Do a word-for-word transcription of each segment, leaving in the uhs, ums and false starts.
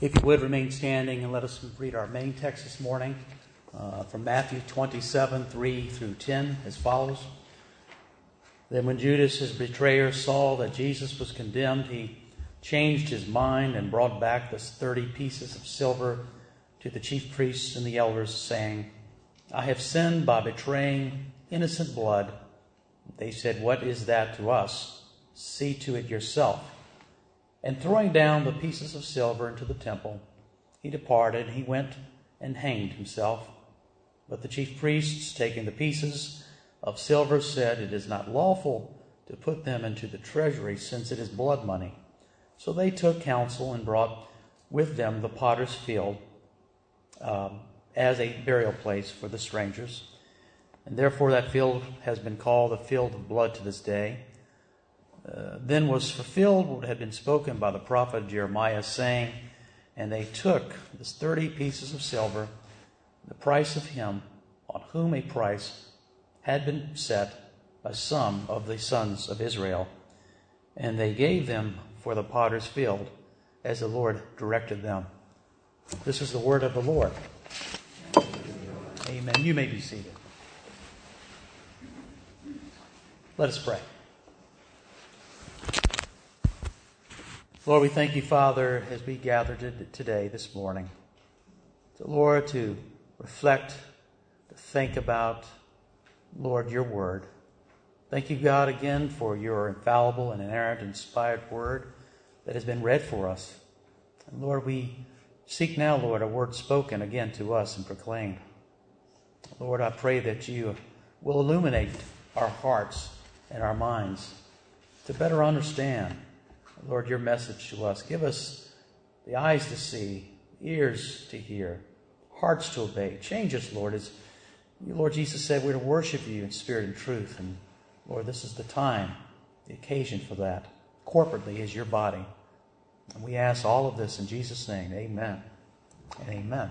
If you would, remain standing and let us read our main text this morning uh, from Matthew twenty-seven, three through ten, as follows. Then when Judas, his betrayer, saw that Jesus was condemned, he changed his mind and brought back the thirty pieces of silver to the chief priests and the elders, saying, I have sinned by betraying innocent blood. They said, What is that to us? See to it yourself. And throwing down the pieces of silver into the temple, he departed. He went and hanged himself. But the chief priests, taking the pieces of silver, said, It is not lawful to put them into the treasury, since it is blood money. So they took counsel and brought with them the potter's field um, as a burial place for the strangers. And therefore that field has been called the field of blood to this day. Uh, then was fulfilled what had been spoken by the prophet Jeremiah, saying, And they took this thirty pieces of silver, the price of him on whom a price had been set by some of the sons of Israel, and they gave them for the potter's field, as the Lord directed them. This is the word of the Lord. Amen. You may be seated. Let us pray. Lord, we thank you, Father, as we gather today, this morning. So, Lord, to reflect, to think about, Lord, your word. Thank you, God, again for your infallible and inerrant, inspired word that has been read for us. And Lord, we seek now, Lord, a word spoken again to us and proclaimed. Lord, I pray that you will illuminate our hearts and our minds to better understand, Lord, your message to us. Give us the eyes to see, ears to hear, hearts to obey. Change us, Lord, as you, Lord Jesus, said we're to worship you in spirit and truth. And Lord, this is the time, the occasion for that, corporately as your body. And we ask all of this in Jesus' name. Amen and amen.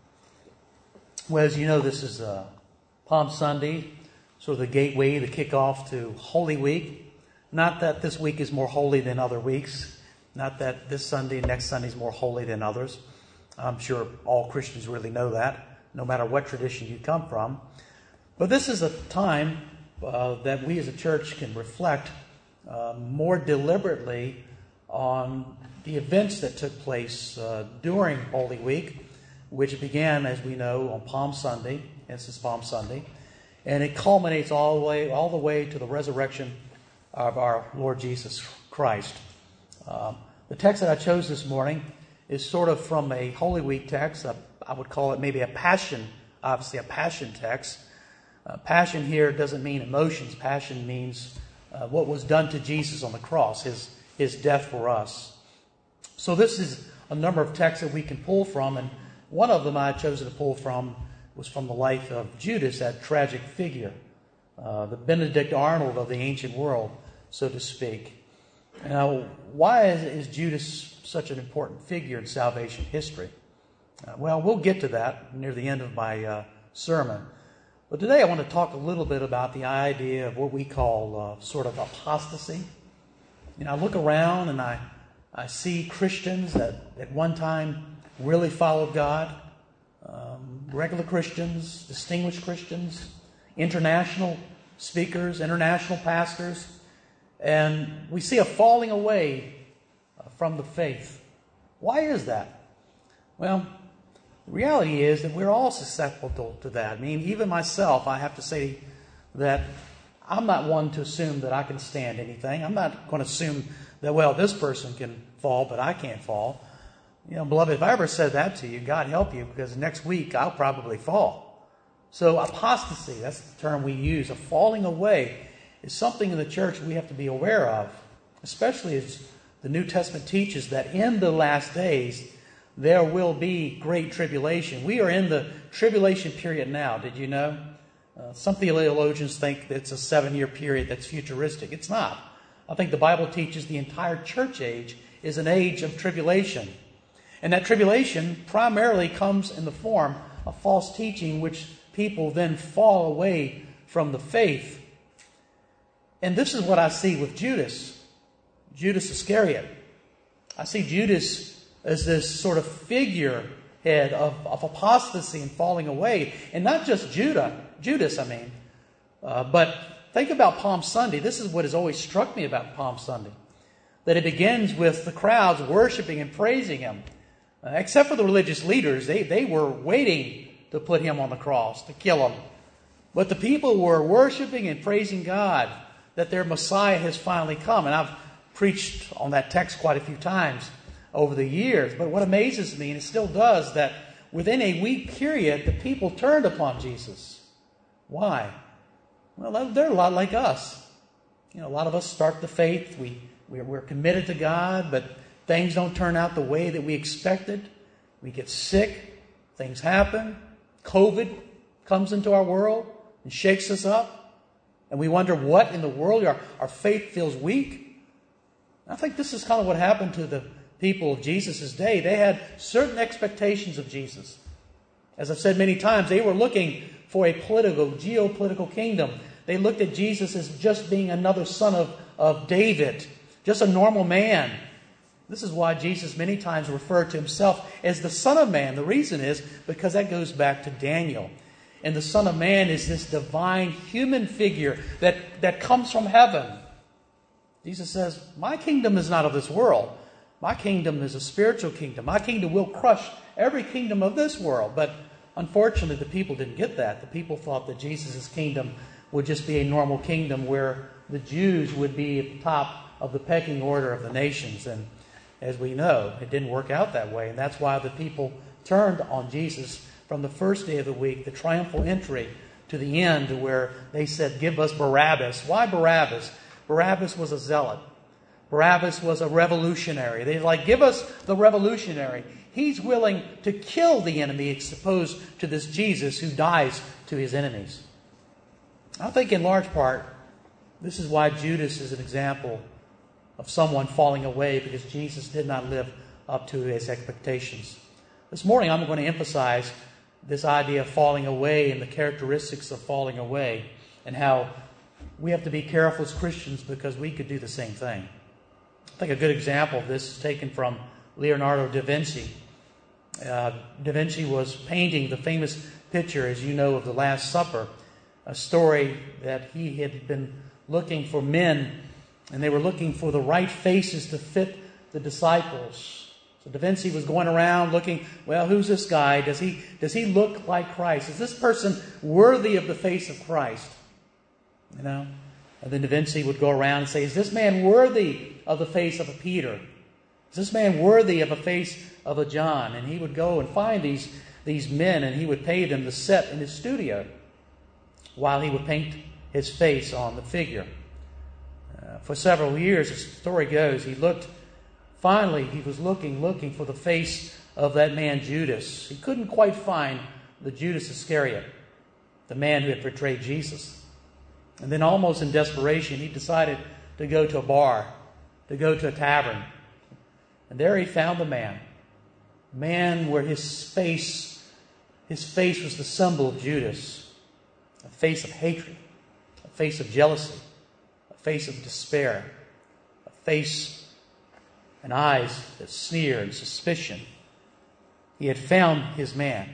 Well, as you know, this is uh, Palm Sunday, sort of the gateway, the kickoff to Holy Week. Not that this week is more holy than other weeks. Not that this Sunday and next Sunday is more holy than others. I'm sure all Christians really know that, no matter what tradition you come from. But this is a time uh, that we as a church can reflect uh, more deliberately on the events that took place uh, during Holy Week, which began, as we know, on Palm Sunday. This is Palm Sunday. And it culminates all the way, all the way to the resurrection of our Lord Jesus Christ. Um, the text that I chose this morning is sort of from a Holy Week text. I, I would call it maybe a passion, obviously a passion text. Uh, passion here doesn't mean emotions. Passion means uh, what was done to Jesus on the cross, his, his death for us. So this is a number of texts that we can pull from, and one of them I chose to pull from was from the life of Judas, that tragic figure, uh, the Benedict Arnold of the ancient world, so to speak. Now, why is, is Judas such an important figure in salvation history? Uh, well, we'll get to that near the end of my uh, sermon. But today I want to talk a little bit about the idea of what we call uh, sort of apostasy. You know, I look around and I, I see Christians that at one time really followed God, um, regular Christians, distinguished Christians, international speakers, international pastors, and we see a falling away from the faith. Why is that? Well, the reality is that we're all susceptible to that. I mean, even myself, I have to say that I'm not one to assume that I can stand anything. I'm not going to assume that, well, this person can fall, but I can't fall. You know, beloved, if I ever said that to you, God help you, because next week I'll probably fall. So apostasy, that's the term we use, a falling away, is something in the church we have to be aware of, especially as the New Testament teaches that in the last days there will be great tribulation. We are in the tribulation period now, did you know? Uh, some theologians think that it's a seven-year period that's futuristic. It's not. I think the Bible teaches the entire church age is an age of tribulation. And that tribulation primarily comes in the form of false teaching, which people then fall away from the faith. And this is what I see with Judas, Judas Iscariot. I see Judas as this sort of figurehead of, of apostasy and falling away. And not just Judah, Judas, I mean. Uh, but think about Palm Sunday. This is what has always struck me about Palm Sunday. That it begins with the crowds worshiping and praising Him. Uh, except for the religious leaders, they, they were waiting to put Him on the cross, to kill Him. But the people were worshiping and praising God that their Messiah has finally come. And I've preached on that text quite a few times over the years. But what amazes me, and it still does, that within a week period, the people turned upon Jesus. Why? Well, they're a lot like us. You know, a lot of us start the faith. We, we're, we're committed to God, but things don't turn out the way that we expected. We get sick. Things happen. COVID comes into our world and shakes us up. And we wonder what in the world, our, our faith feels weak. I think this is kind of what happened to the people of Jesus' day. They had certain expectations of Jesus. As I've said many times, they were looking for a political, geopolitical kingdom. They looked at Jesus as just being another son of, of David, just a normal man. This is why Jesus many times referred to Himself as the Son of Man. The reason is because that goes back to Daniel. And the Son of Man is this divine human figure that, that comes from heaven. Jesus says, my kingdom is not of this world. My kingdom is a spiritual kingdom. My kingdom will crush every kingdom of this world. But unfortunately, the people didn't get that. The people thought that Jesus' kingdom would just be a normal kingdom where the Jews would be at the top of the pecking order of the nations. And as we know, it didn't work out that way. And that's why the people turned on Jesus from the first day of the week, the triumphal entry, to the end where they said, give us Barabbas. Why Barabbas? Barabbas was a zealot. Barabbas was a revolutionary. They're like, give us the revolutionary. He's willing to kill the enemy as opposed to this Jesus who dies to his enemies. I think in large part, this is why Judas is an example of someone falling away, because Jesus did not live up to his expectations. This morning I'm going to emphasize this idea of falling away and the characteristics of falling away, and how we have to be careful as Christians because we could do the same thing. I think a good example of this is taken from Leonardo da Vinci. Uh, da Vinci was painting the famous picture, as you know, of the Last Supper, a story that he had been looking for men, and they were looking for the right faces to fit the disciples. So Da Vinci was going around looking, well, who's this guy? Does he, does he look like Christ? Is this person worthy of the face of Christ? You know? And then Da Vinci would go around and say, is this man worthy of the face of a Peter? Is this man worthy of a face of a John? And he would go and find these, these men, and he would pay them to sit in his studio while he would paint his face on the figure. Uh, for several years, as the story goes, he looked, finally he was looking, looking for the face of that man Judas. He couldn't quite find the Judas Iscariot, the man who had betrayed Jesus. And then almost in desperation, he decided to go to a bar, to go to a tavern. And there he found the man. A man where his face, his face was the symbol of Judas. A face of hatred, a face of jealousy, a face of despair, a face and eyes that sneer and suspicion. He had found his man.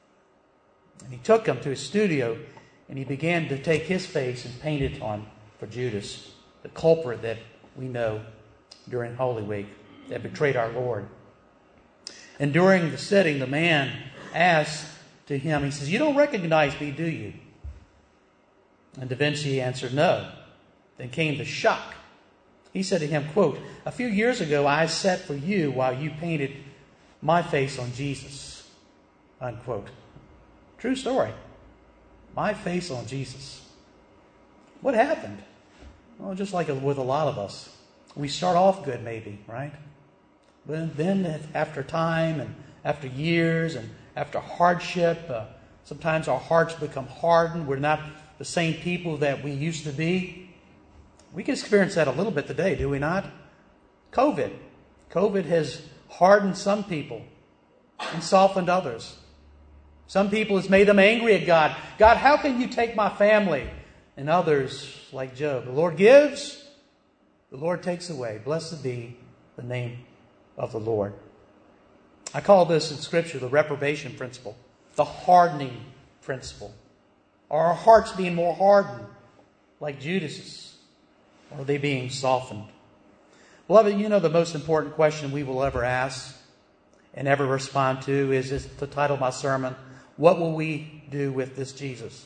And he took him to his studio, and he began to take his face and paint it on for Judas, the culprit that we know during Holy Week that betrayed our Lord. And during the sitting, the man asked to him, he says, you don't recognize me, do you? And Da Vinci answered, no. Then came the shock. He said to him, quote, a few years ago I sat for you while you painted my face on Jesus, unquote. True story. My face on Jesus. What happened? Well, just like with a lot of us. We start off good maybe, right? But then after time and after years and after hardship, uh, sometimes our hearts become hardened. We're not the same people that we used to be. We can experience that a little bit today, do we not? COVID. COVID has hardened some people and softened others. Some people it's made them angry at God. God, how can you take my family? And others, like Job, the Lord gives, the Lord takes away. Blessed be the name of the Lord. I call this in Scripture the reprobation principle, the hardening principle. Are our hearts being more hardened like Judas's? Or are they being softened? Beloved, you know the most important question we will ever ask and ever respond to is, is the title of my sermon, what will we do with this Jesus?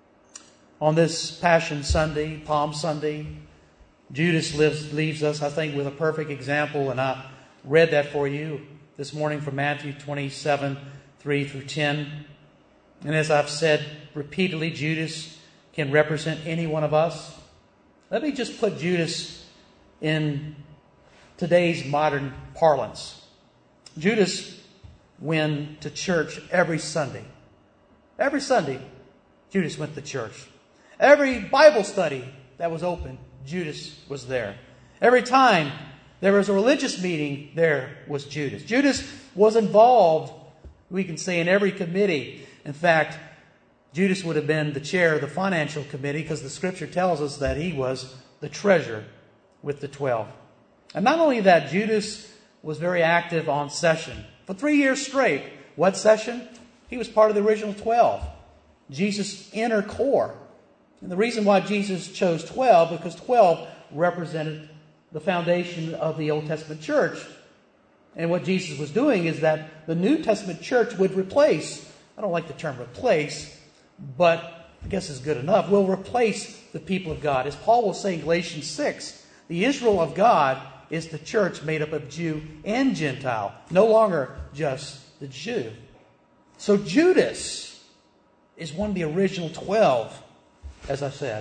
On this Passion Sunday, Palm Sunday, Judas lives, leaves us, I think, with a perfect example, and I read that for you this morning from Matthew twenty-seven, three through ten. And as I've said repeatedly, Judas can represent any one of us. Let me just put Judas in today's modern parlance. Judas went to church every Sunday. Every Sunday, Judas went to church. Every Bible study that was open, Judas was there. Every time there was a religious meeting, there was Judas. Judas was involved, we can say, in every committee. In fact, Judas would have been the chair of the financial committee because the Scripture tells us that he was the treasurer with the twelve. And not only that, Judas was very active on session. For three years straight. What session? He was part of the original twelve. Jesus' inner core. And the reason why Jesus chose twelve, because twelve represented the foundation of the Old Testament church. And what Jesus was doing is that the New Testament church would replace, I don't like the term replace, but I guess it's good enough, will replace the people of God. As Paul will say in Galatians six, the Israel of God is the church made up of Jew and Gentile, no longer just the Jew. So Judas is one of the original twelve, as I said.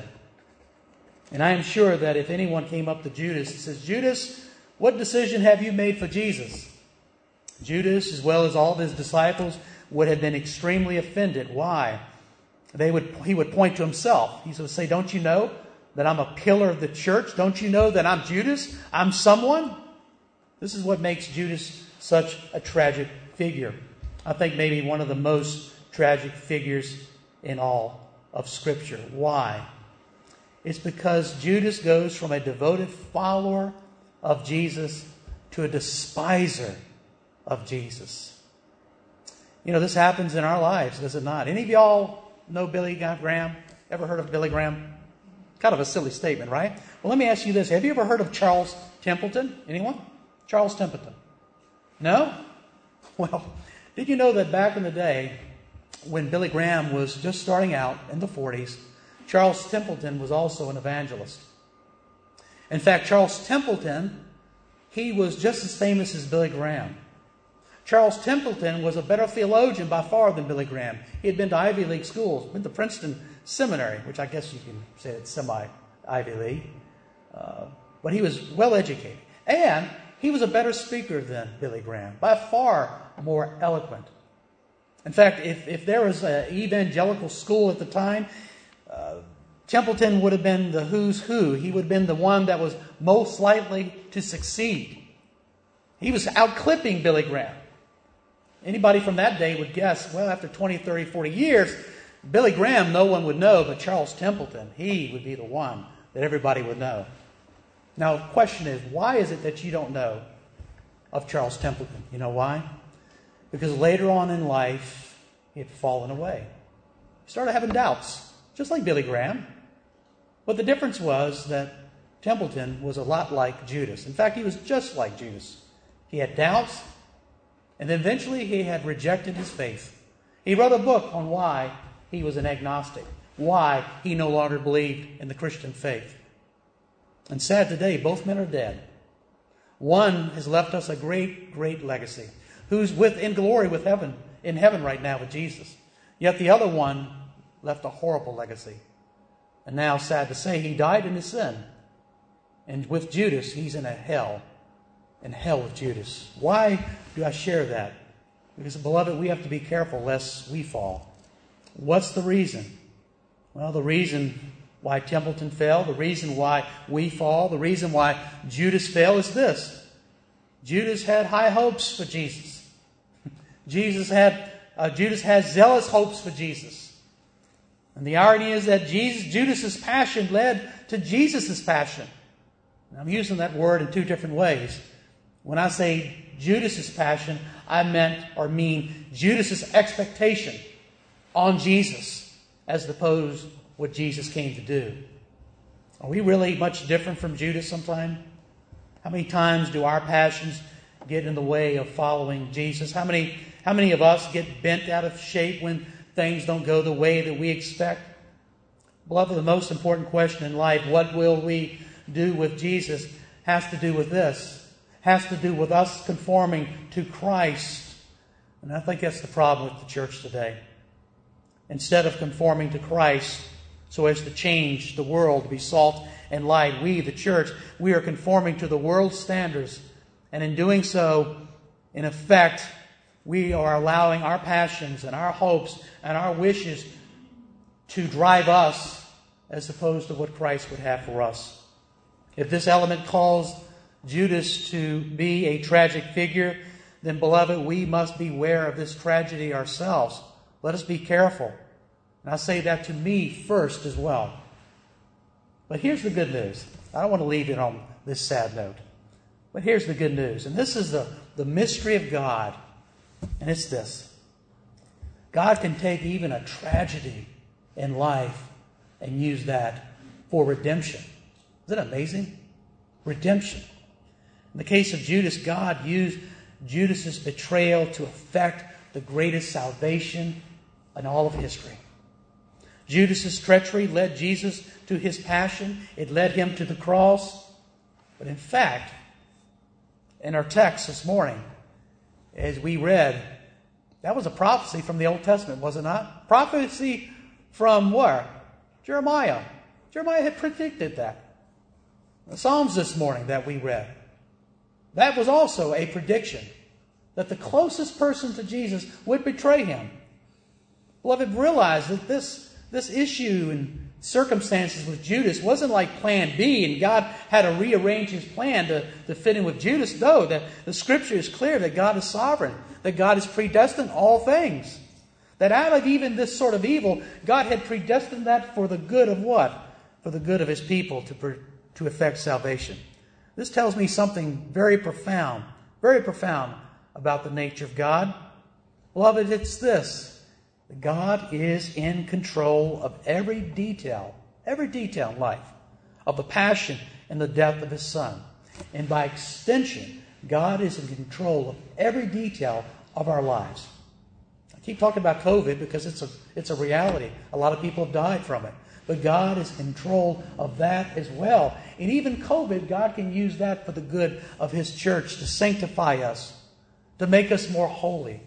And I am sure that if anyone came up to Judas and says, Judas, what decision have you made for Jesus? Judas, as well as all of his disciples, would have been extremely offended. Why? They would, he would point to himself. He would say, don't you know that I'm a pillar of the church? Don't you know that I'm Judas? I'm someone? This is what makes Judas such a tragic figure. I think maybe one of the most tragic figures in all of Scripture. Why? It's because Judas goes from a devoted follower of Jesus to a despiser of Jesus. You know, this happens in our lives, does it not? Any of y'all know Billy Graham? Ever heard of Billy Graham? Kind of a silly statement, right? Well, let me ask you this. Have you ever heard of Charles Templeton? Anyone? Charles Templeton. No? Well, did you know that back in the day, when Billy Graham was just starting out in the forties, Charles Templeton was also an evangelist. In fact, Charles Templeton, he was just as famous as Billy Graham. Charles Templeton was a better theologian by far than Billy Graham. He had been to Ivy League schools, been to Princeton Seminary, which I guess you can say it's semi-Ivy League. Uh, but he was well educated. And he was a better speaker than Billy Graham, by far more eloquent. In fact, if, if there was an evangelical school at the time, uh, Templeton would have been the who's who. He would have been the one that was most likely to succeed. He was outclipping Billy Graham. Anybody from that day would guess, well, after twenty, thirty, forty years, Billy Graham no one would know, but Charles Templeton, he would be the one that everybody would know. Now, the question is, why is it that you don't know of Charles Templeton? You know why? Because later on in life, he had fallen away. He started having doubts, just like Billy Graham. But the difference was that Templeton was a lot like Judas. In fact, he was just like Judas. He had doubts, and then eventually he had rejected his faith. He wrote a book on why he was an agnostic, why he no longer believed in the Christian faith. And sad today, both men are dead. One has left us a great, great legacy, who's with in glory with heaven, in heaven right now with Jesus. Yet the other one left a horrible legacy. And now, sad to say, he died in his sin. And with Judas, he's in a hell. In hell with Judas. Why do I share that? Because, beloved, we have to be careful lest we fall. What's the reason? Well, the reason why Templeton fell, the reason why we fall, the reason why Judas fell is this. Judas had high hopes for Jesus. Jesus had, uh, Judas had zealous hopes for Jesus. And the irony is that Jesus, Judas's passion led to Jesus' passion. And I'm using that word in two different ways. When I say Judas's passion, I meant or mean Judas's expectation on Jesus as opposed to what Jesus came to do. Are we really much different from Judas sometimes? How many times do our passions get in the way of following Jesus? How many, how many of us get bent out of shape when things don't go the way that we expect? Beloved, the most important question in life, what will we do with Jesus, has to do with this. Has to do with us conforming to Christ. And I think that's the problem with the church today. Instead of conforming to Christ so as to change the world, to be salt and light, we, the church, we are conforming to the world's standards. And in doing so, in effect, we are allowing our passions and our hopes and our wishes to drive us as opposed to what Christ would have for us. If this element calls Judas to be a tragic figure, then, beloved, we must beware of this tragedy ourselves. Let us be careful. And I say that to me first as well. But here's the good news. I don't want to leave it on this sad note. But here's the good news. And this is the, the mystery of God. And it's this. God can take even a tragedy in life and use that for redemption. Isn't that amazing? Redemption. In the case of Judas, God used Judas's betrayal to effect the greatest salvation in all of history. Judas's treachery led Jesus to his passion. It led him to the cross. But in fact, in our text this morning, as we read, that was a prophecy from the Old Testament, was it not? Prophecy from where? Jeremiah. Jeremiah had predicted that. The Psalms this morning that we read, that was also a prediction that the closest person to Jesus would betray him. Beloved, realize that this, this issue and circumstances with Judas wasn't like plan B and God had to rearrange his plan to, to fit in with Judas. No, the, the Scripture is clear that God is sovereign, that God has predestined all things. That out of even this sort of evil, God had predestined that for the good of what? For the good of His people to, to effect salvation. This tells me something very profound, very profound about the nature of God. Beloved, it's this. God is in control of every detail, every detail in life, of the passion and the death of His Son. And by extension, God is in control of every detail of our lives. I keep talking about COVID because it's a, it's a reality. A lot of people have died from it. But God is in control of that as well. And even COVID, God can use that for the good of His church, to sanctify us, to make us more holy.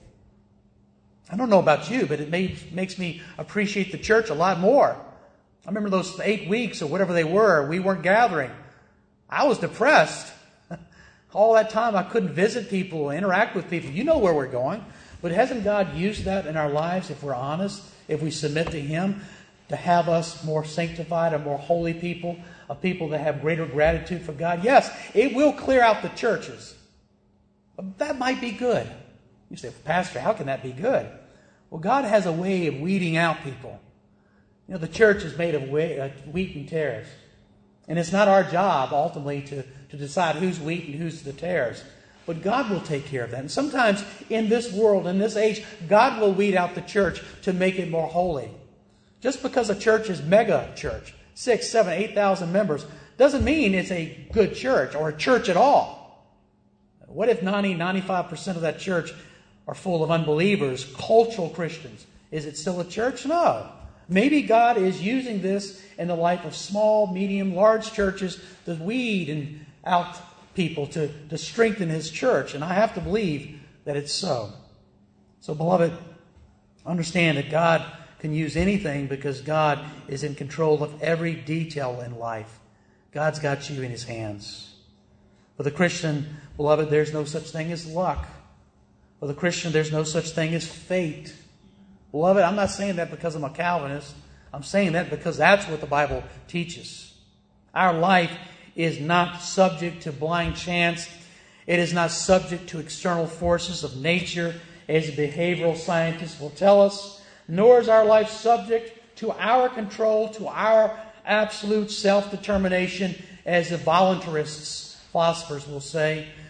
I don't know about you, but it made, makes me appreciate the church a lot more. I remember those eight weeks or whatever they were, we weren't gathering. I was depressed. All that time I couldn't visit people, interact with people. You know where we're going. But hasn't God used that in our lives, if we're honest, if we submit to Him, to have us more sanctified and more holy people, a people that have greater gratitude for God? Yes, it will clear out the churches. But that might be good. You say, Pastor, how can that be good? Well, God has a way of weeding out people. You know, the church is made of wheat and tares. And it's not our job, ultimately, to, to decide who's wheat and who's the tares. But God will take care of that. And sometimes in this world, in this age, God will weed out the church to make it more holy. Just because a church is mega church, six, seven, eight thousand members, doesn't mean it's a good church or a church at all. What if ninety, ninety-five percent of that church are full of unbelievers, cultural Christians? Is it still a church? No. Maybe God is using this in the life of small, medium, large churches to weed and out people to, to strengthen His church. And I have to believe that it's so. So, beloved, understand that God can use anything because God is in control of every detail in life. God's got you in His hands. For the Christian, beloved, there's no such thing as luck. For the Christian, there's no such thing as fate. Beloved, I'm not saying that because I'm a Calvinist. I'm saying that because that's what the Bible teaches. Our life is not subject to blind chance. It is not subject to external forces of nature, as behavioral scientists will tell us. Nor is our life subject to our control, to our absolute self-determination, as the voluntarists, philosophers will say.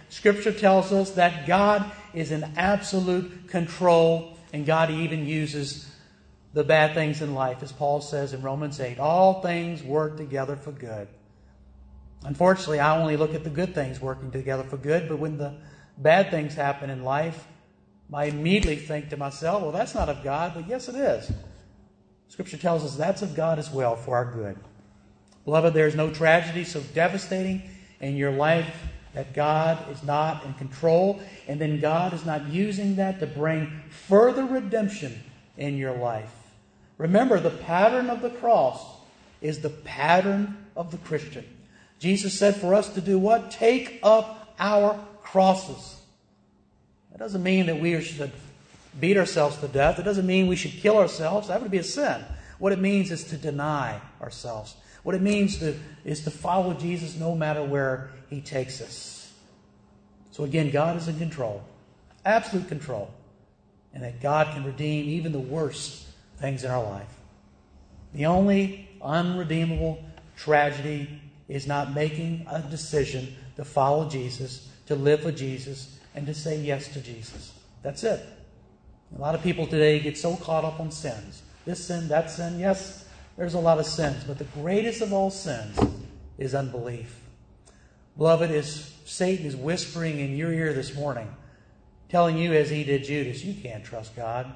Scripture tells us that God is in absolute control, and God even uses the bad things in life, as Paul says in Romans eight. All things work together for good. Unfortunately, I only look at the good things working together for good, but when the bad things happen in life, I immediately think to myself, well, that's not of God, but yes, it is. Scripture tells us that's of God as well for our good. Beloved, there is no tragedy so devastating in your life that God is not in control, and then God is not using that to bring further redemption in your life. Remember, the pattern of the cross is the pattern of the Christian. Jesus said for us to do what? Take up our crosses. That doesn't mean that we should beat ourselves to death. It doesn't mean we should kill ourselves. That would be a sin. What it means is to deny ourselves. What it means to, is to follow Jesus no matter where He takes us. So again, God is in control. Absolute control. And that God can redeem even the worst things in our life. The only unredeemable tragedy is not making a decision to follow Jesus, to live for Jesus, and to say yes to Jesus. That's it. A lot of people today get so caught up on sins. This sin, that sin. Yes, there's a lot of sins, but the greatest of all sins is unbelief. Beloved, as Satan is whispering in your ear this morning, telling you as he did Judas, you can't trust God.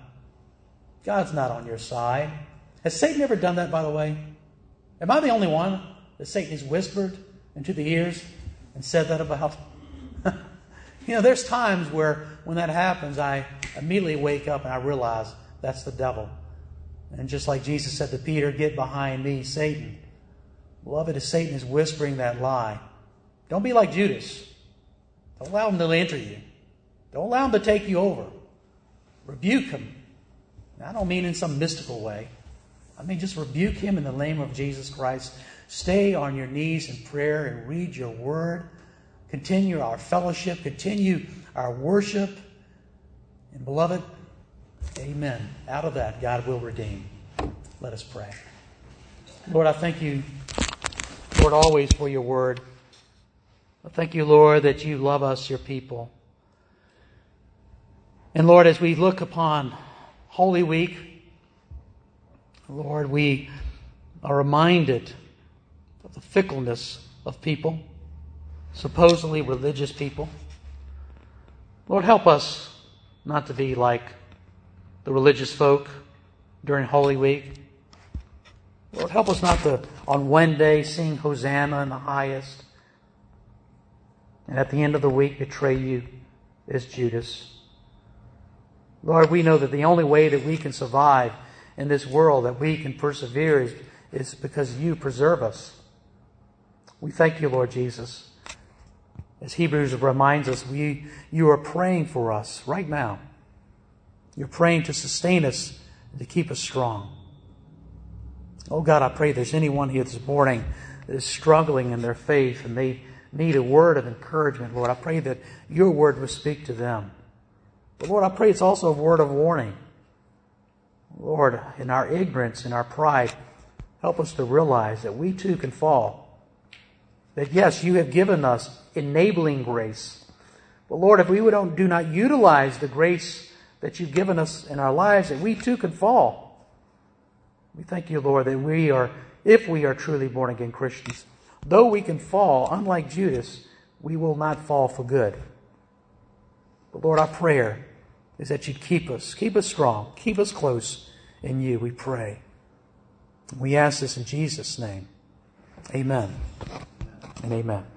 God's not on your side. Has Satan ever done that, by the way? Am I the only one that Satan has whispered into the ears and said that about? You know, there's times where when that happens, I immediately wake up and I realize that's the devil. And just like Jesus said to Peter, get behind me, Satan. Beloved, as Satan is whispering that lie, don't be like Judas. Don't allow him to enter you. Don't allow him to take you over. Rebuke him. Now, I don't mean in some mystical way. I mean just rebuke him in the name of Jesus Christ. Stay on your knees in prayer and read your word. Continue our fellowship. Continue our worship. And beloved, amen. Out of that, God will redeem. Let us pray. Lord, I thank you, Lord, always for your word. I thank you, Lord, that you love us, your people. And Lord, as we look upon Holy Week, Lord, we are reminded of the fickleness of people, supposedly religious people. Lord, help us not to be like the religious folk during Holy Week. Lord, help us not to, on Wednesday, sing Hosanna in the highest, and at the end of the week betray you as Judas. Lord, we know that the only way that we can survive in this world, that we can persevere, is, is because you preserve us. We thank you, Lord Jesus. As Hebrews reminds us, we, you are praying for us right now. You're praying to sustain us and to keep us strong. Oh God, I pray there's anyone here this morning that is struggling in their faith and they need a word of encouragement, Lord. I pray that your word will speak to them. But Lord, I pray it's also a word of warning. Lord, in our ignorance, in our pride, help us to realize that we too can fall. That yes, you have given us enabling grace. But Lord, if we don't, do not utilize the grace that you've given us in our lives, that we too can fall. We thank you, Lord, that we are, if we are truly born again Christians, though we can fall, unlike Judas, we will not fall for good. But Lord, our prayer is that you'd keep us, keep us strong, keep us close in you, we pray. We ask this in Jesus' name. Amen and amen.